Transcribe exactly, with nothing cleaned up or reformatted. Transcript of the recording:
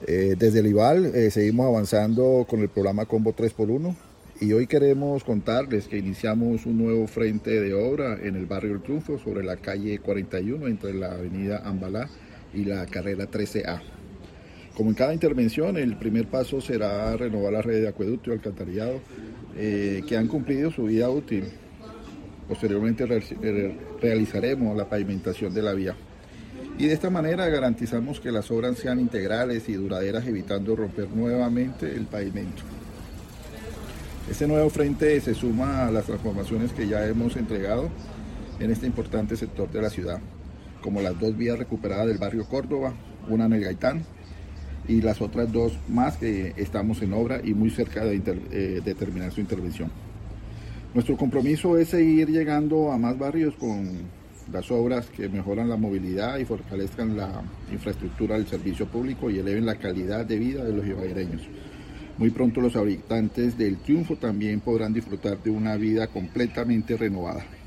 Eh, desde el IVAL eh, seguimos avanzando con el programa Combo tres por uno y hoy queremos contarles que iniciamos un nuevo frente de obra en el barrio El Triunfo sobre la calle cuarenta y uno entre la avenida Ambalá y la carrera trece A. Como en cada intervención, el primer paso será renovar la red de acueducto y alcantarillado eh, que han cumplido su vida útil. Posteriormente re realizaremos la pavimentación de la vía. Y de esta manera garantizamos que las obras sean integrales y duraderas, evitando romper nuevamente el pavimento. Este nuevo frente se suma a las transformaciones que ya hemos entregado en este importante sector de la ciudad, como las dos vías recuperadas del barrio Córdoba, una en el Gaitán, y las otras dos más que estamos en obra y muy cerca de, eh, de terminar su intervención. Nuestro compromiso es seguir llegando a más barrios con las obras que mejoran la movilidad y fortalezcan la infraestructura del servicio público y eleven la calidad de vida de los ibaguereños. Muy pronto los habitantes del Triunfo también podrán disfrutar de una vida completamente renovada.